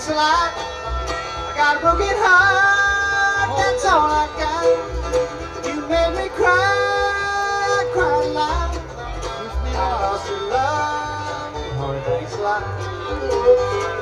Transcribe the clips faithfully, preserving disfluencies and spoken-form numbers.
thanks a lot. I got a broken heart, that's all I got. You made me cry, cry a lot. I lost your love, honey, thanks a lot.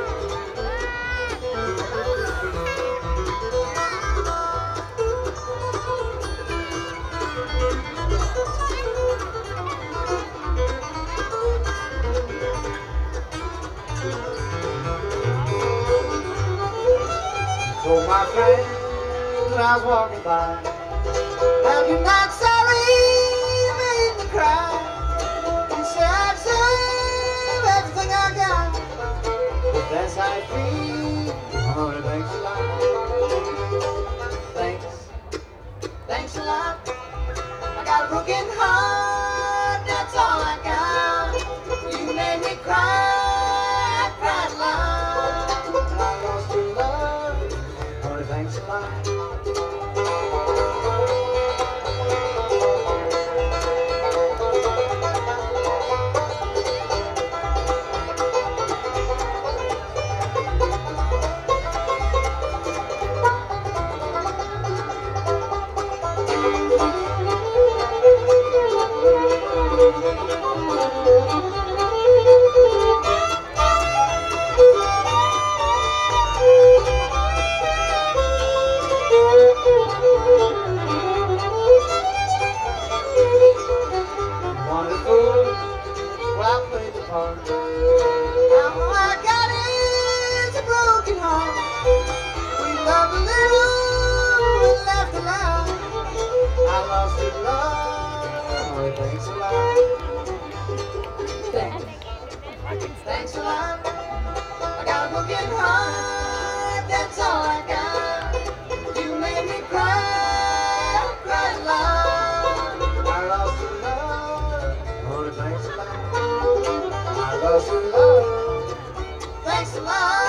Told my friend when I was walking by, now you're not sorry, you made me cry. You said I'd save everything I got, but that's how I feel, honey, thanks a lot. Thanks, thanks a lot. I got a broken heart, that's all I got. You made me cry, I cried loud. I lost your love, honey, thanks a lot. Wonderful, well I played the part. Now all I got is a broken heart. We loved a little, we laughed a lot. I lost your love, honey, thanks a lot. Thanks, thanks a lot. I got a broken heart, that's all I got. You made me cry, cry a lot. I lost your love, honey, thanks a lot. I lost your love, thanks a lot.